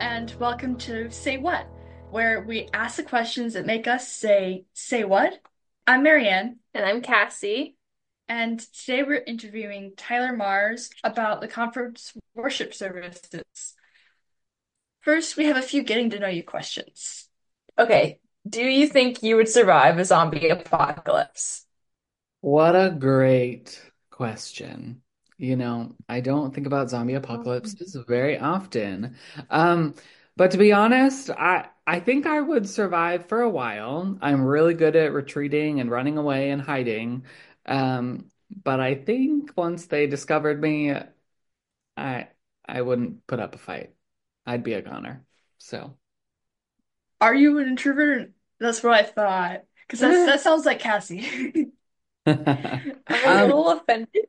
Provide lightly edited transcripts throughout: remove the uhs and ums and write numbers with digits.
and welcome to Say What, where we ask the questions that make us say what? I'm Marianne, And I'm Cassie. and today we're interviewing Tyler Mars about the conference worship services. First, we have a few getting to know you questions. Okay, do you think you would survive a zombie apocalypse? What a great question. I don't think about zombie apocalypses very often. Um, but to be honest, I think I would survive for a while. I'm really good at retreating and running away and hiding. But I think once they discovered me, I I wouldn't put up a fight. I'd be a goner. So, Are you an introvert? That's what I thought, because that sounds like Cassie. I'm a um, little offended.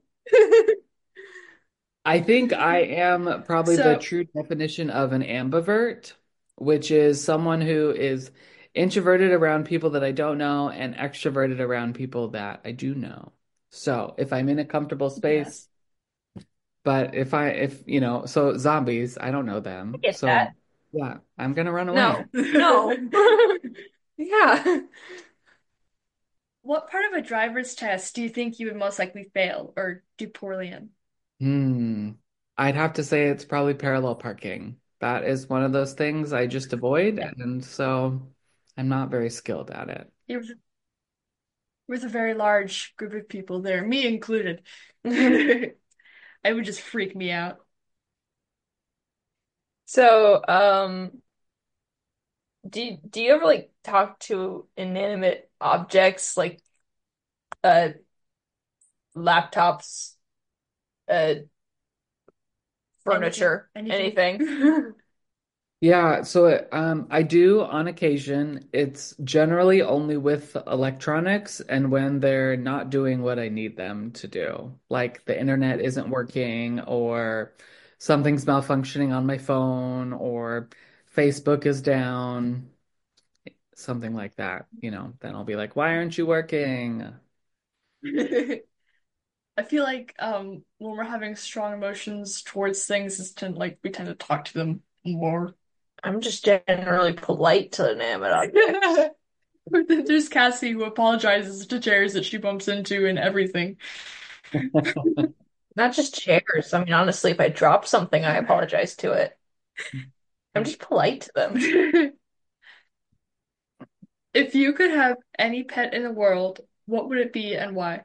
I think I am probably the So, true definition of an ambivert, which is someone who is introverted around people that I don't know and extroverted around people that I do know. So if I'm in a comfortable yes. space, but so zombies, I don't know I them. get So that. yeah, I'm gonna run away. No, no. Yeah. What part of a driver's test do you think you would most likely fail or do poorly in? Hmm. I'd have to say it's probably parallel parking. That is one of those things I just avoid, Yeah. and so I'm not very skilled at it. It was a very large group of people there, me included. It would just freak me out. So, do you ever like talk to inanimate objects like uh laptops, uh Anything, furniture, anything. anything? Yeah, so I do on occasion. It's generally only with electronics and when they're not doing what I need them to do. Like the internet isn't working or something's malfunctioning on my phone or Facebook is down, something like that, then I'll be like, "Why aren't you working?" I feel like when we're having strong emotions towards things, we tend to talk to them more. I'm just generally polite to inanimate objects. But then there's Cassie who apologizes to chairs that she bumps into and everything. Not just chairs. I mean, honestly, if I drop something, I apologize to it. I'm just polite to them. If you could have any pet in the world, what would it be and why?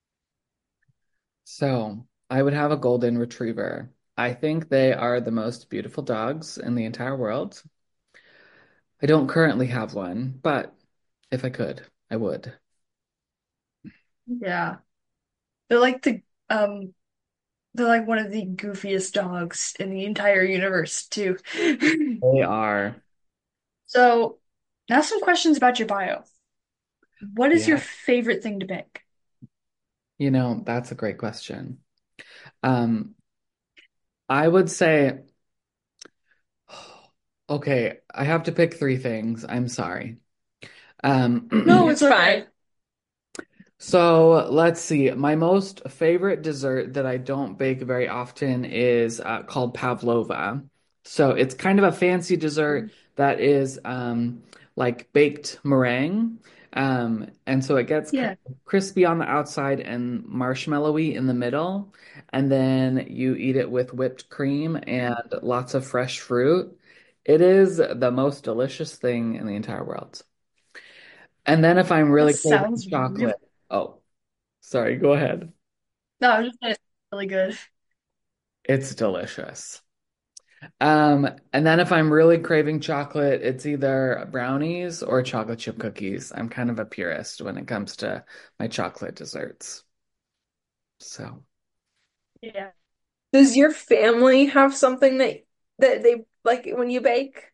So, I would have a golden retriever. I think they are the most beautiful dogs in the entire world. I don't currently have one, but if I could, I would. Yeah. They're like the um they're like one of the goofiest dogs in the entire universe too. They are. So, now some questions about your bio. What is your Yeah. favorite thing to bake? That's a great question. Um, I would say, okay, I have to pick three things. I'm sorry. No, it's It's fine. okay. So let's see. My most favorite dessert that I don't bake very often is called pavlova. So it's kind of a fancy dessert that is like baked meringue. And so it gets kind Yeah. of crispy on the outside and marshmallowy in the middle. And then you eat it with whipped cream and lots of fresh fruit. It is the most delicious thing in the entire world. And then if I'm That really craving sounds really chocolate, oh. Sorry, go ahead. No, I was just saying it's really good. It's delicious. And then if I'm really craving chocolate, it's either brownies or chocolate chip cookies. I'm kind of a purist when it comes to my chocolate desserts. So, Yeah. Does your family have something that they like when you bake?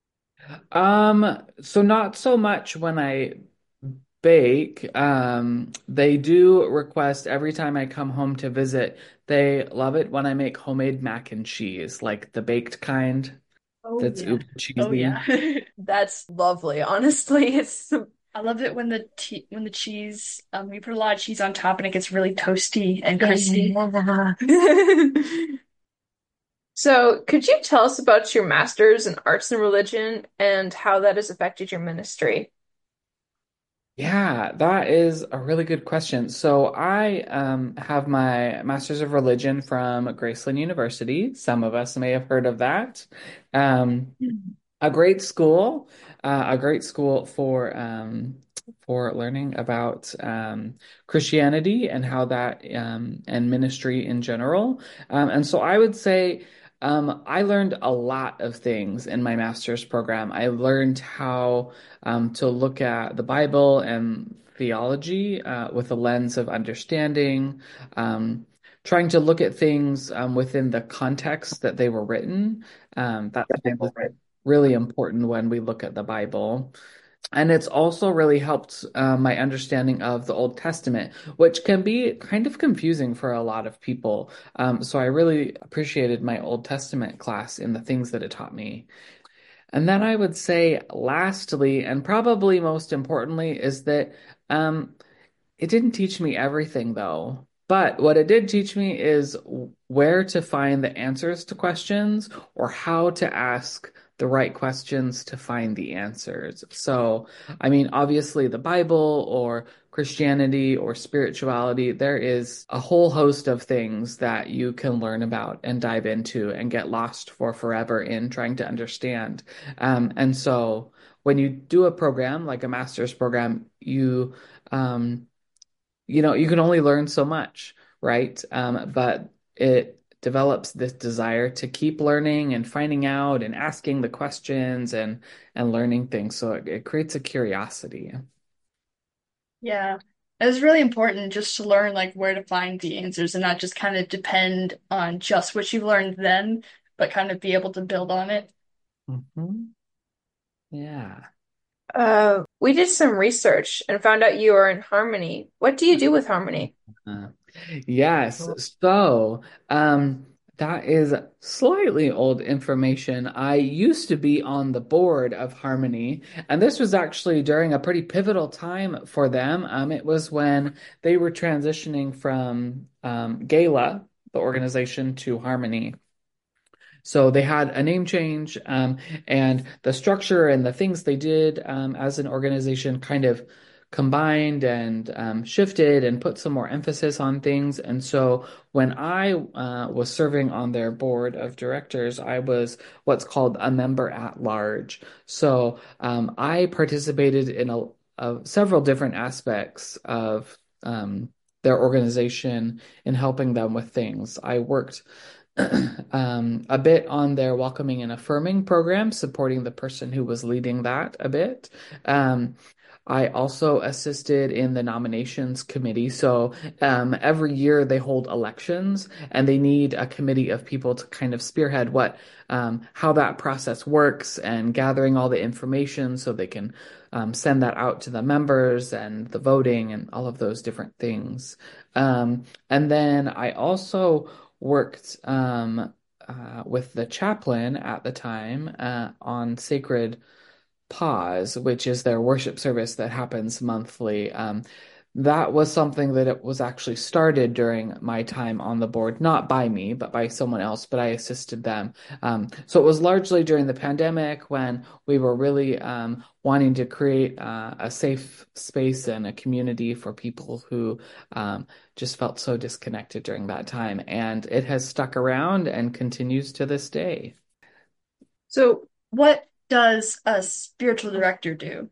so not so much when I bake. They do request every time I come home to visit, they love it when I make homemade mac and cheese, like the baked kind Oh that's yeah. uber Oh cheesy. yeah. That's lovely, honestly. It's I love it when the cheese you put a lot of cheese on top and it gets really toasty and crispy. yeah. So, could you tell us about your master's in arts and religion and how that has affected your ministry? Yeah, that is a really good question. So I have my Master's of Religion from Graceland University. Some of us may have heard of that. Um, a great school for learning about Christianity and how that and ministry in general. And so I would say I learned a lot of things in my master's program. I learned how to look at the Bible and theology with a lens of understanding. Trying to look at things within the context that they were written. That's really important when we look at the Bible. And it's also really helped my understanding of the Old Testament, which can be kind of confusing for a lot of people. So I really appreciated my Old Testament class in the things that it taught me. And then I would say, lastly, and probably most importantly, is that it didn't teach me everything, though. But what it did teach me is where to find the answers to questions or how to ask the right questions to find the answers. So, I mean, obviously, the Bible or Christianity or spirituality, there is a whole host of things that you can learn about and dive into and get lost for forever in trying to understand. And so, when you do a program like a master's program, um, you can only learn so much, right? But it develops this desire to keep learning and finding out and asking the questions and learning things. So it creates a curiosity. Yeah. It's really important just to learn like where to find the answers and not just kind of depend on just what you learned then, but kind of be able to build on it. Hmm. Yeah. We did some research and found out you are in Harmony. What do you do with Harmony? Uh, yes. So, that is slightly old information. I used to be on the board of Harmony, and this was actually during a pretty pivotal time for them. It was when they were transitioning from Gala, the organization, to Harmony. So they had a name change, and the structure and the things they did as an organization kind of combined and shifted and put some more emphasis on things. And so when I was serving on their board of directors, I was what's called a member at large. So I participated in several different aspects of their organization in helping them with things. I worked a bit on their welcoming and affirming program, supporting the person who was leading that a bit. Um, I also assisted in the nominations committee. So every year they hold elections and they need a committee of people to kind of spearhead how that process works and gathering all the information so they can send that out to the members and the voting and all of those different things. And then I also worked with the chaplain at the time on Sacred Pause, which is their worship service that happens monthly. That was something that it was actually started during my time on the board, not by me, but by someone else, but I assisted them. So it was largely during the pandemic when we were really wanting to create a safe space and a community for people who just felt so disconnected during that time. And it has stuck around and continues to this day. So, what does a spiritual director do?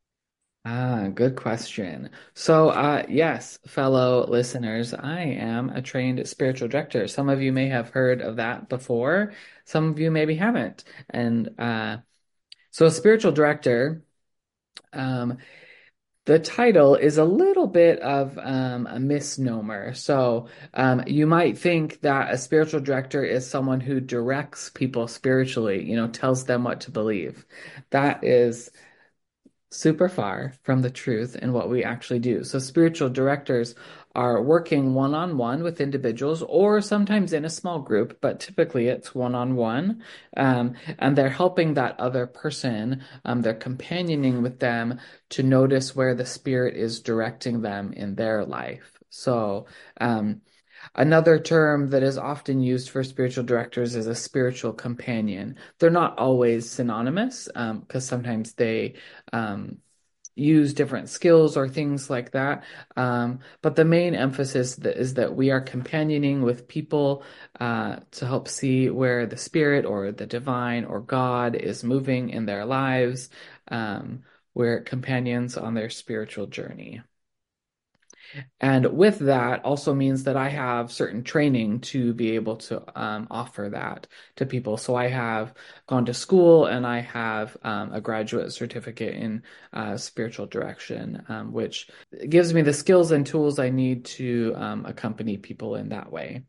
Good question. So, yes, fellow listeners, I am a trained spiritual director. Some of you may have heard of that before. Some of you maybe haven't. And so, a spiritual director, um, the title is a little bit of a misnomer. So, you might think that a spiritual director is someone who directs people spiritually, tells them what to believe. That is super far from the truth in what we actually do. So, spiritual directors are working one on one with individuals or sometimes in a small group, but typically it's one on one. And they're helping that other person, they're companioning with them to notice where the Spirit is directing them in their life. So, Another term that is often used for spiritual directors is a spiritual companion. They're not always synonymous because sometimes they um, use different skills or things like that. But the main emphasis is that we are companioning with people to help see where the Spirit or the divine or God is moving in their lives. We're companions on their spiritual journey. And with that also means that I have certain training to be able to offer that to people. So I have gone to school and I have a graduate certificate in spiritual direction, which gives me the skills and tools I need to accompany people in that way.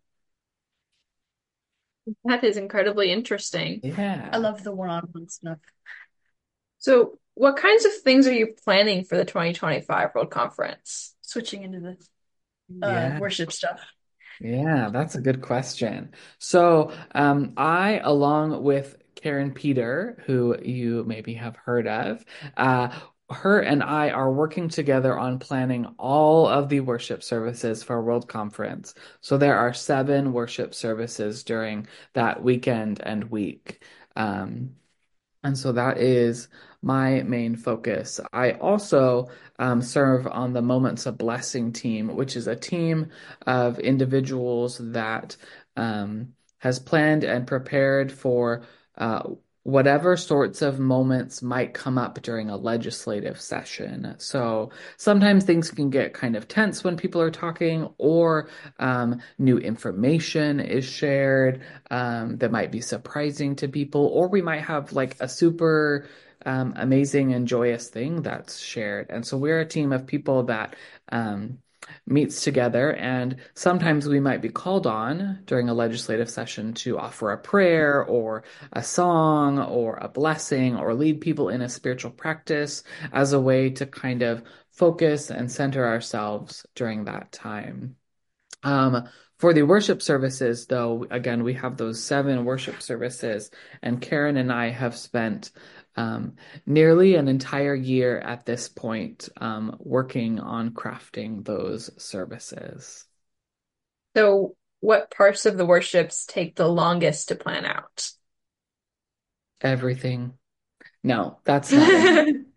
That is incredibly interesting. I Yeah. love the one-on-one stuff. So, what kinds of things are you planning for the 2025 World Conference? Switching into the Yeah. worship stuff. Yeah, that's a good question. So, I, along with Karen Peter, who you maybe have heard of, uh, her and I are working together on planning all of the worship services for World Conference. So there are 7 worship services during that weekend and week. Um, and so that is my main focus. I also serve on the Moments of Blessing team, which is a team of individuals that has planned and prepared for whatever sorts of moments might come up during a legislative session. So sometimes things can get kind of tense when people are talking, or new information is shared that might be surprising to people, or we might have like a super amazing and joyous thing that's shared. And so we're a team of people that meets together, and sometimes we might be called on during a legislative session to offer a prayer or a song or a blessing or lead people in a spiritual practice as a way to kind of focus and center ourselves during that time. For the worship services, though, again, we have those 7 worship services, and Karen and I have spent nearly an entire year at this point working on crafting those services. So, what parts of the worships take the longest to plan out? Everything. No, that's not it.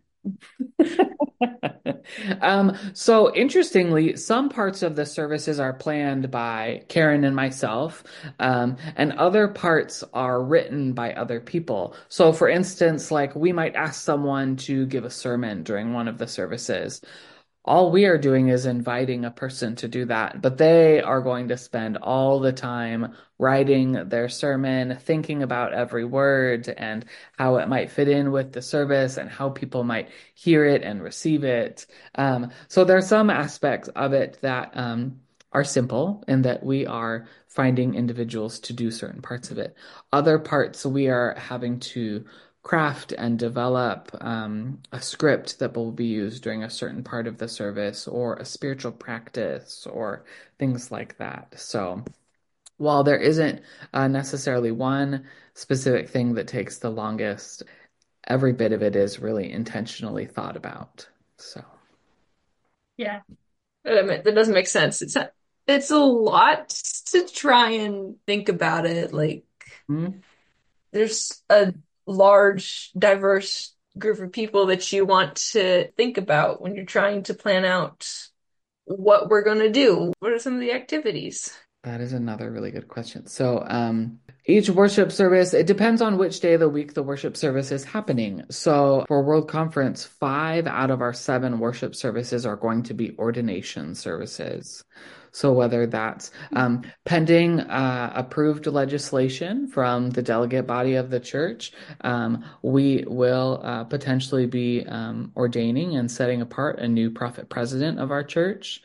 So interestingly, some parts of the services are planned by Karen and myself, and other parts are written by other people. So for instance, like we might ask someone to give a sermon during one of the services. All we are doing is inviting a person to do that, but they are going to spend all the time writing their sermon, thinking about every word and how it might fit in with the service and how people might hear it and receive it. So there are some aspects of it that are simple in that we are finding individuals to do certain parts of it. Other parts we are having to craft and develop a script that will be used during a certain part of the service or a spiritual practice or things like that. So while there isn't necessarily one specific thing that takes the longest, every bit of it is really intentionally thought about. So, Yeah. That doesn't make sense. It's a lot to try and think about it. Like, mm, there's a large, diverse group of people that you want to think about when you're trying to plan out what we're going to do. What are some of the activities? that is another really good question. So, each worship service, it depends on which day of the week the worship service is happening. So, for World Conference, 5 out of our 7 worship services are going to be ordination services. So, whether that's pending approved legislation from the delegate body of the church, we will potentially be ordaining and setting apart a new prophet president of our church,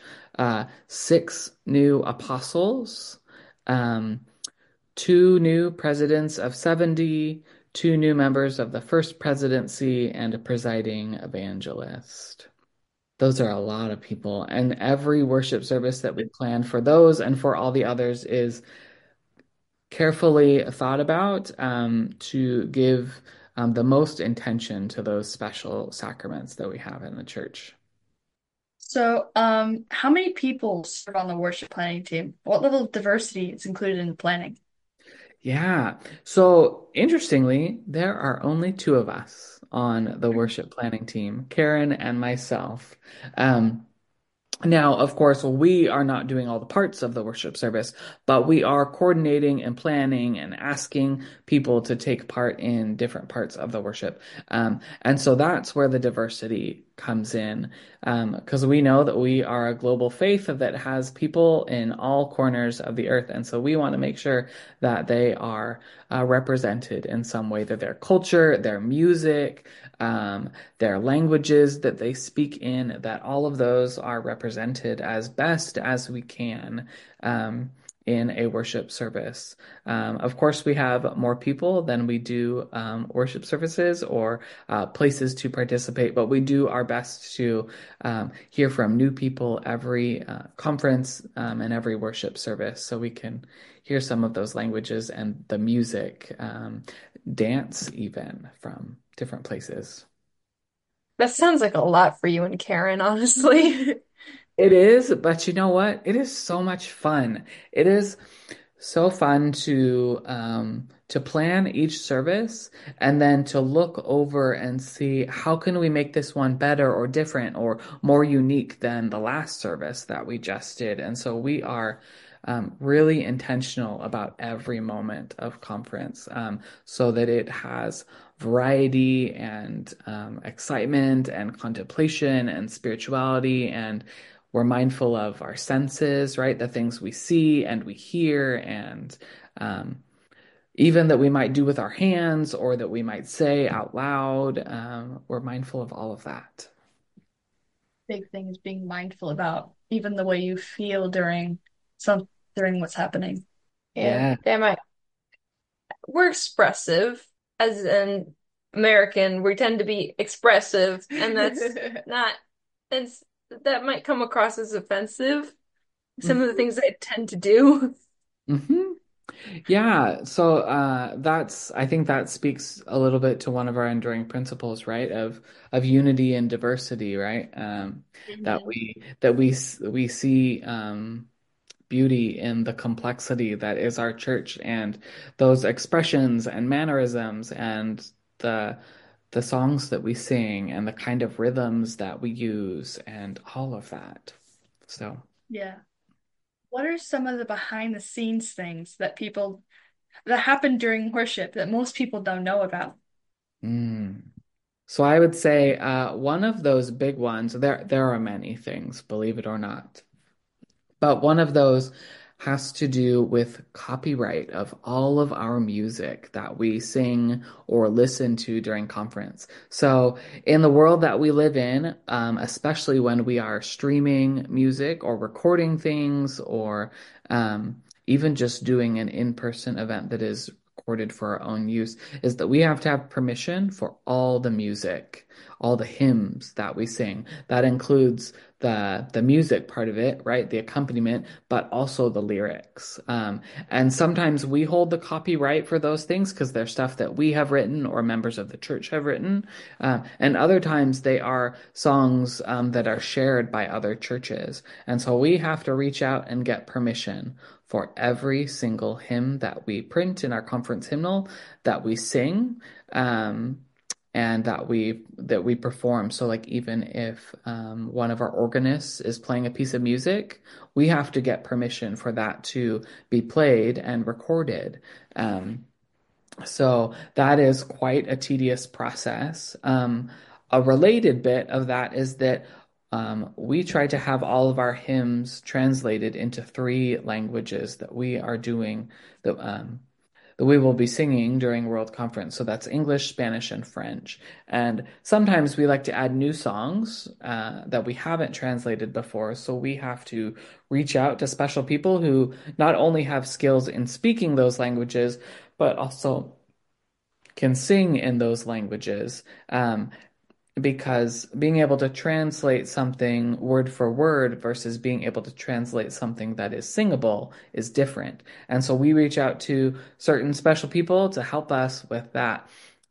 6 new apostles, um, 2 new presidents of 70, 2 new members of the first presidency, and a presiding evangelist. Those are a lot of people. And every worship service that we plan for those and for all the others is carefully thought about to give the most intention to those special sacraments that we have in the church. So, how many people serve on the worship planning team? What level of diversity is included in the planning? Yeah. So interestingly, there are only two of us on the worship planning team, Karen and myself. Um, Now, of course, we are not doing all the parts of the worship service, but we are coordinating and planning and asking people to take part in different parts of the worship. And so that's where the diversity comes in, because we know that we are a global faith that has people in all corners of the earth. And so we want to make sure that they are represented in some way, that their culture, their music, um, their languages that they speak in, that all of those are represented as best as we can in a worship service. Of course, we have more people than we do worship services or places to participate, but we do our best to hear from new people every conference and every worship service so we can hear some of those languages and the music, dance even from different places. That sounds like a lot for you and Karen, honestly. It is, but you know what? It is so much fun. It is so fun to plan each service and then to look over and see how can we make this one better or different or more unique than the last service that we just did. And so we are really intentional about every moment of conference so that it has variety and excitement and contemplation and spirituality, and we're mindful of our senses, right? The things we see and we hear, and um, even that we might do with our hands or that we might say out loud. We're mindful of all of that. Big thing is being mindful about even the way you feel some during what's happening. Yeah, Yeah. they might. We're expressive as an American. We tend to be expressive, and that's not, that's that might come across as offensive. Some of the things I tend to do. Hmm. Yeah, so I think that speaks a little bit to one of our enduring principles, right? Of unity and diversity, right? That Mhm. we see beauty in the complexity that is our church and those expressions and mannerisms and the the songs that we sing and the kind of rhythms that we use and all of that. So. Yeah. What are some of the behind the scenes things that happen during worship that most people don't know about? mm. So I would say one of those big ones, there are many things, believe it or not. But one of those has to do with copyright of all of our music that we sing or listen to during conference. So, in the world that we live in, especially when we are streaming music or recording things or even just doing an in-person event that is recorded for our own use, is that we have to have permission for all the music, all the hymns that we sing. That includes the music part of it, right? The accompaniment, but also the lyrics. And sometimes we hold the copyright for those things because they're stuff that we have written or members of the church have written. And other times they are songs that are shared by other churches. And so we have to reach out and get permission for every single hymn that we print in our conference hymnal, that we sing. And that we perform. So like even if one of our organists is playing a piece of music, we have to get permission for that to be played and recorded. Um, so that is quite a tedious process. A related bit of that is that we try to have all of our hymns translated into three languages that we are doing that we will be singing during World Conference. So that's English, Spanish, and French. And sometimes we like to add new songs that we haven't translated before. So we have to reach out to special people who not only have skills in speaking those languages, but also can sing in those languages. Because being able to translate something word for word versus being able to translate something that is singable is different. And so we reach out to certain special people to help us with that.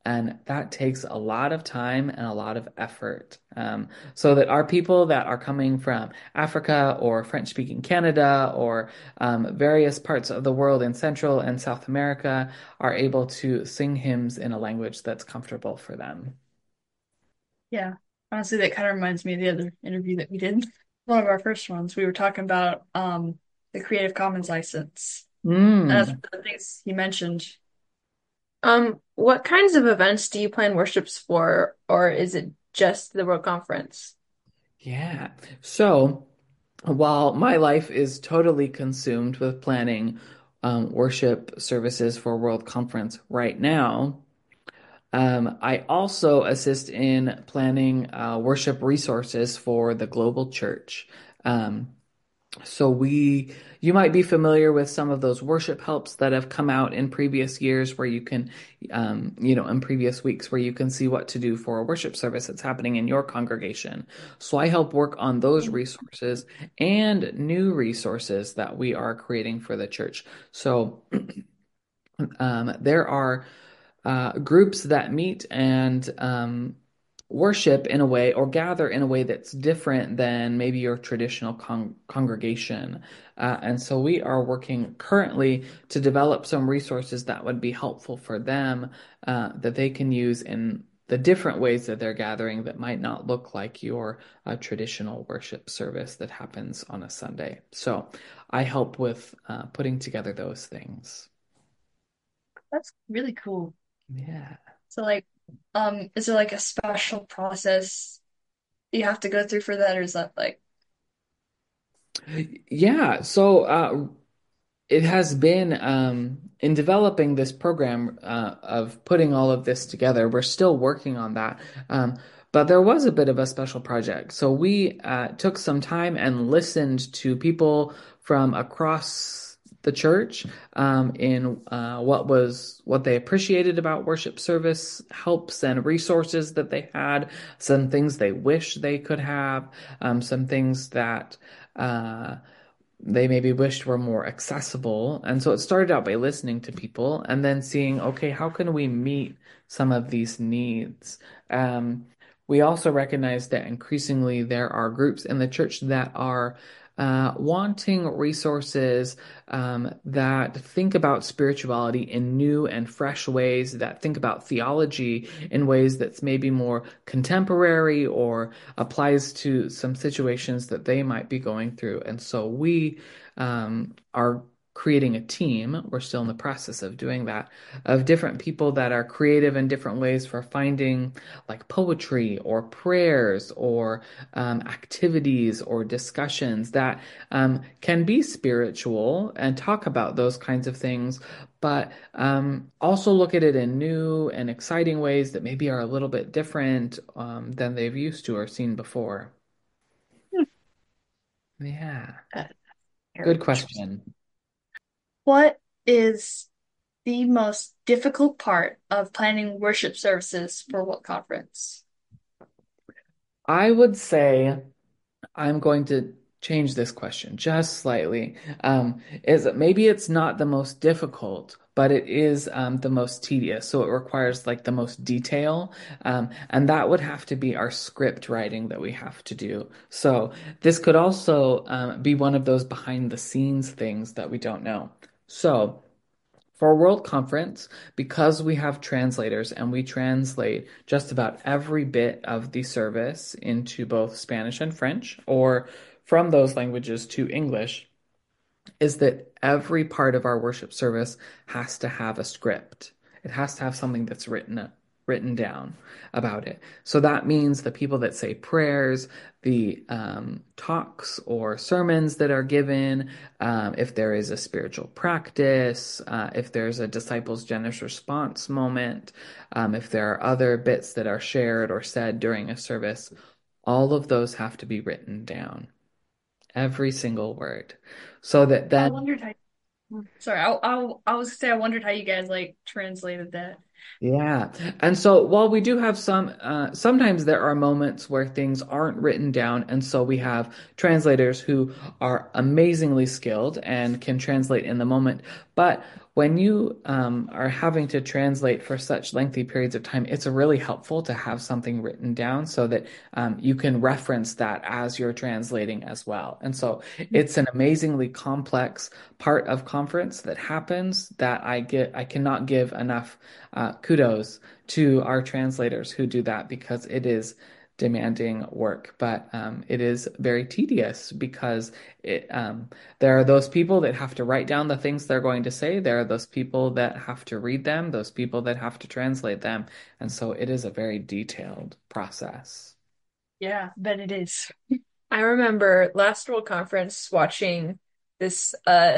And that takes a lot of time and a lot of effort. So that our people that are coming from Africa or French-speaking Canada or various parts of the world in Central and South America are able to sing hymns in a language that's comfortable for them. Yeah. Honestly, that kind of reminds me of the other interview that we did. One of our first ones, we were talking about the Creative Commons license. And that's Mm, one of the things he mentioned. What kinds of events do you plan worships for, or is it just the World Conference? yeah. So while my life is totally consumed with planning worship services for World Conference right now, I also assist in planning worship resources for the global church. Um, you might be familiar with some of those worship helps that have come out in previous years where you can, in previous weeks where you can see what to do for a worship service that's happening in your congregation. So I help work on those resources and new resources that we are creating for the church. So there are groups that meet and worship in a way or gather in a way that's different than maybe your traditional congregation. And so we are working currently to develop some resources that would be helpful for them that they can use in the different ways that they're gathering that might not look like your traditional worship service that happens on a Sunday. So I help with putting together those things. That's really cool. Yeah. So like, is there like a special process you have to go through for that, or is that like, Yeah, so it has been in developing this program of putting all of this together. We're still working on that. But there was a bit of a special project. So we took some time and listened to people from across the church in what they appreciated about worship service helps and resources that they had, some things they wish they could have, some things that uh, they maybe wished were more accessible. And so it started out by listening to people and then seeing, okay, how can we meet some of these needs? Um, we also recognize that increasingly there are groups in the church that are wanting resources that think about spirituality in new and fresh ways, that think about theology in ways that's maybe more contemporary or applies to some situations that they might be going through. And so we are creating a team. We're still in the process of doing that, of different people that are creative in different ways for finding like poetry or prayers or activities or discussions that can be spiritual and talk about those kinds of things, but also look at it in new and exciting ways that maybe are a little bit different than they've used to or seen before. Yeah, uh, good very interesting. question. What is the most difficult part of planning worship services for what conference? I would say I'm going to change this question just slightly. Is that maybe it's not the most difficult, but it is the most tedious. So it requires like the most detail. And that would have to be our script writing that we have to do. So this could also be one of those behind the scenes things that we don't know. So for a World Conference, because we have translators and we translate just about every bit of the service into both Spanish and French, or from those languages to English, is that every part of our worship service has to have a script. It has to have something that's written down about it. So that means the people that say prayers, the talks or sermons that are given, if there is a spiritual practice, if there's a disciples' generous response moment, if there are other bits that are shared or said during a service, all of those have to be written down, every single word, so that I then wondered how. Sorry, I was gonna say I wondered how you guys like translated that. yeah. And so while we do have sometimes there are moments where things aren't written down. And so we have translators who are amazingly skilled and can translate in the moment. But when you are having to translate for such lengthy periods of time, it's really helpful to have something written down so that you can reference that as you're translating as well. And so it's an amazingly complex part of conference that happens that I cannot give enough kudos to our translators who do that because it is demanding work, but it is very tedious because there are those people that have to write down the things they're going to say. There are those people that have to read them, those people that have to translate them. And so it is a very detailed process. Yeah, bet it is. I remember last World Conference watching this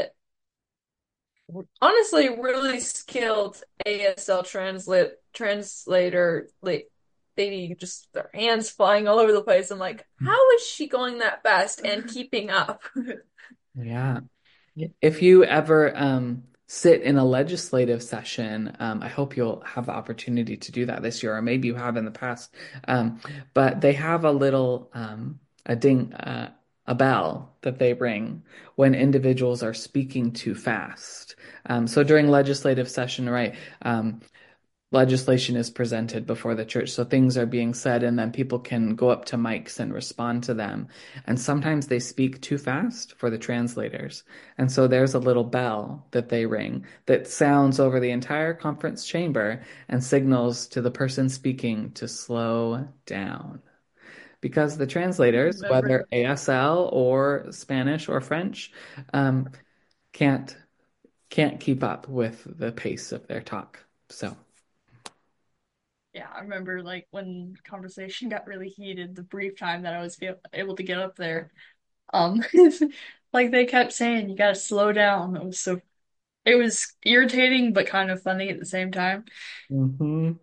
honestly really skilled ASL translator lady, just their hands flying all over the place. I'm like, how is she going that fast and keeping up? Yeah. If you ever sit in a legislative session, I hope you'll have the opportunity to do that this year, or maybe you have in the past. But they have a little a ding a bell that they ring when individuals are speaking too fast. So during legislative session, right? Legislation is presented before the church. So things are being said, and then people can go up to mics and respond to them. And sometimes they speak too fast for the translators. And so there's a little bell that they ring that sounds over the entire conference chamber and signals to the person speaking to slow down. Because the translators, Remember. whether ASL or Spanish or French, um, can't can't keep up with the pace of their talk. So. Yeah, I remember like when conversation got really heated, the brief time that I was able to get up there. Um, like they kept saying, you gotta slow down. It was irritating but kind of funny at the same time. Mhm.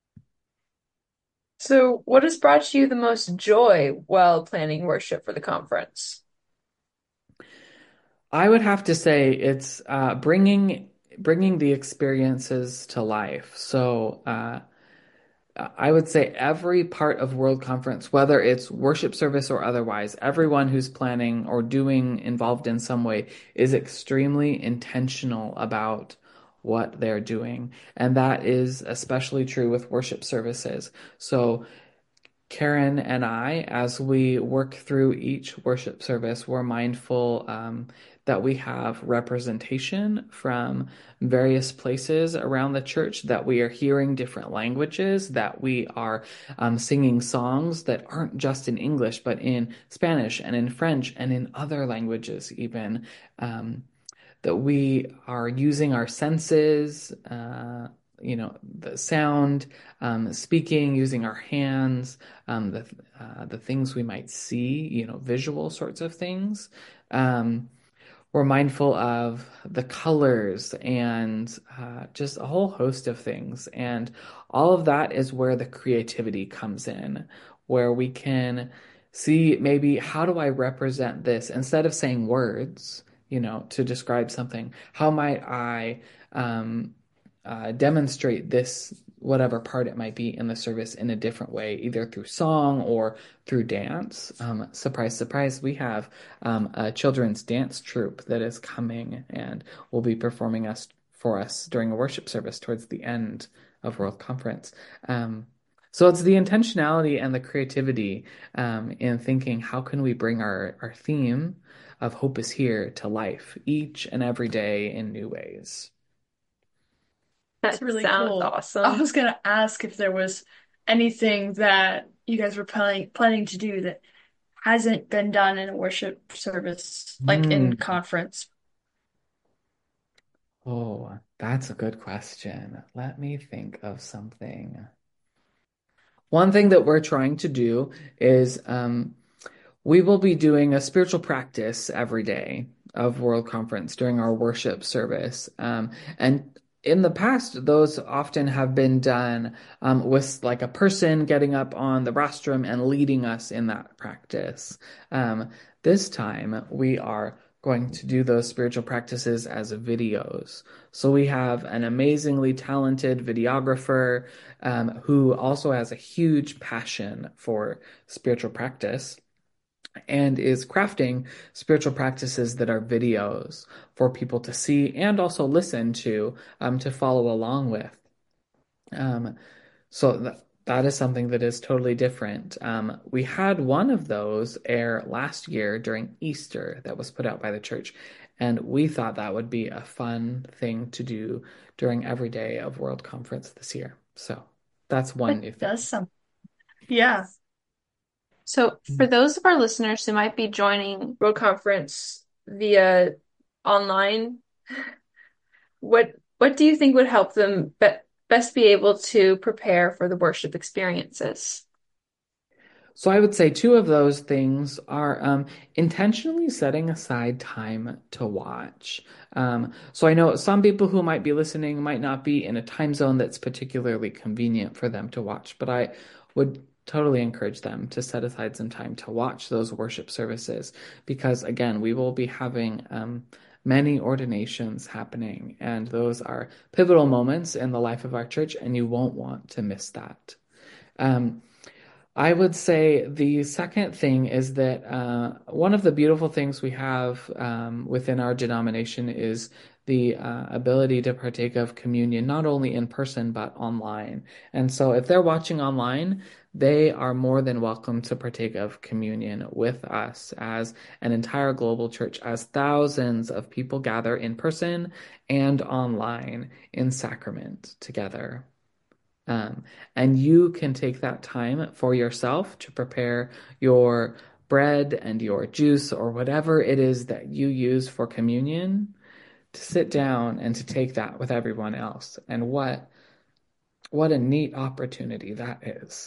So, what has brought you the most joy while planning worship for the conference? I would have to say it's bringing the experiences to life. So I would say every part of World Conference, whether it's worship service or otherwise, everyone who's planning or doing involved in some way is extremely intentional about what they're doing. And that is especially true with worship services. So Karen and I, as we work through each worship service, we're mindful that we have representation from various places around the church, that we are hearing different languages, that we are singing songs that aren't just in English, but in Spanish and in French and in other languages, even. That we are using our senses, the sound, speaking, using our hands, the things we might see, visual sorts of things. Um, we're mindful of the colors and just a whole host of things. And all of that is where the creativity comes in, where we can see maybe how do I represent this instead of saying words, to describe something. How might I demonstrate this, whatever part it might be in the service, in a different way, either through song or through dance. Surprise, surprise, we have a children's dance troupe that is coming and will be performing us for us during a worship service towards the end of World Conference. So it's the intentionality and the creativity in thinking how can we bring our theme of hope is here to life each and every day in new ways. It's That really sounds cool. I awesome. was gonna ask if there was anything that you guys were planning to do that hasn't been done in a worship service, like in Mm. conference. Oh, that's a good question. Let me think of something. One thing that we're trying to do is we will be doing a spiritual practice every day of World Conference during our worship service. And in the past, those often have been done with like a person getting up on the rostrum and leading us in that practice. Um, this time, we are going to do those spiritual practices as videos. So we have an amazingly talented videographer who also has a huge passion for spiritual practice. and is crafting spiritual practices that are videos for people to see and also listen to follow along with. Um, so that is something that is totally different. We had one of those air last year during Easter that was put out by the church, and we thought that would be a fun thing to do during every day of World Conference this year. So that's one That new thing. does some. Yeah. So, for those of our listeners who might be joining World Conference via online, what do you think would help them best be able to prepare for the worship experiences? So I would say two of those things are intentionally setting aside time to watch. So I know some people who might be listening might not be in a time zone that's particularly convenient for them to watch, but I would totally encourage them to set aside some time to watch those worship services because, again, we will be having many ordinations happening, and those are pivotal moments in the life of our church, and you won't want to miss that. Um, I would say the second thing is that one of the beautiful things we have within our denomination is the ability to partake of communion, not only in person, but online. And so if they're watching online, they are more than welcome to partake of communion with us as an entire global church, as thousands of people gather in person and online in sacrament together. Um, and you can take that time for yourself to prepare your bread and your juice or whatever it is that you use for communion, to sit down and to take that with everyone else. And what a neat opportunity that is.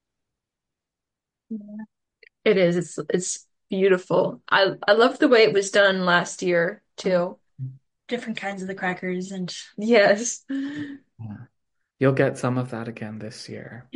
Yeah. It is. It's beautiful. I love the way it was done last year too. Different kinds of the crackers and Yes. Yeah. You'll get some of that again this year.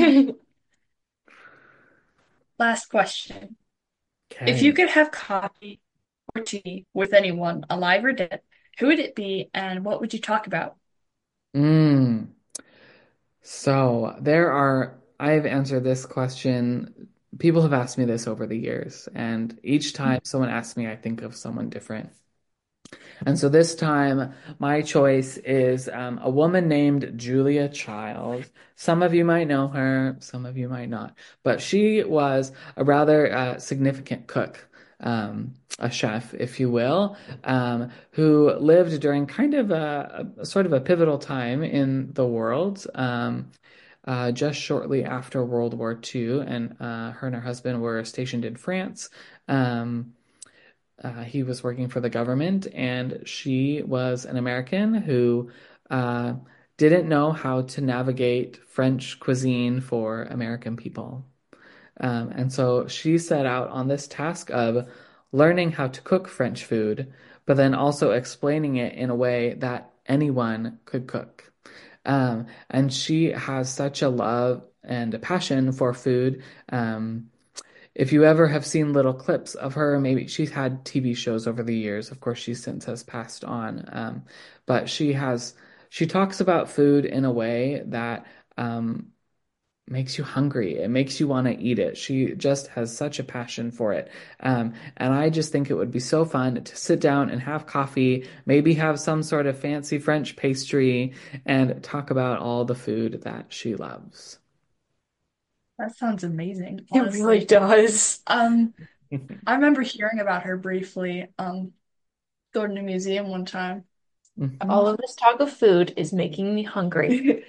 last question. If you Okay. could have coffee or tea with anyone, alive or dead, who would it be and what would you talk about? Mm. So I've answered this question. People have asked me this over the years, and each time someone asks me, I think of someone different. And so this time, my choice is a woman named Julia Child. Some of you might know her, some of you might not, but she was a rather significant cook, a chef, if you will, who lived during kind of a sort of a pivotal time in the world. Just shortly after World War II, and her and her husband were stationed in France. Um, he was working for the government, and she was an American who uh, didn't know how to navigate French cuisine for American people. And so she set out on this task of learning how to cook French food, but then also explaining it in a way that anyone could cook. And she has such a love and a passion for food. If you ever have seen little clips of her, maybe she's had TV shows over the years. Of course, she since has passed on. But she talks about food in a way that makes you hungry. It makes you want to eat it. She just has such a passion for it. And I just think it would be so fun to sit down and have coffee, maybe have some sort of fancy French pastry, and talk about all the food that she loves. That sounds amazing, It really honestly. does. I remember hearing about her briefly, going to a museum one time. All of this talk of food is making me hungry.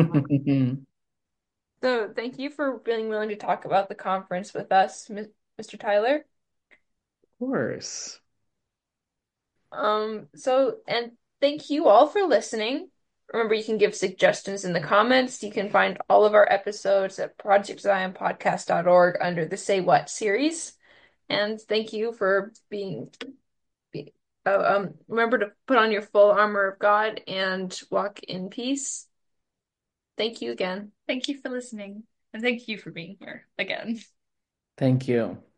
So, thank you for being willing to talk about the conference with us, Mr. Tyler. Of course. And thank you all for listening. Remember, you can give suggestions in the comments. You can find all of our episodes at projectzionpodcast.org under the Say What series. And thank you for be, remember to put on your full armor of God and walk in peace. Thank you again. Thank you for listening, and thank you for being here again. Thank you.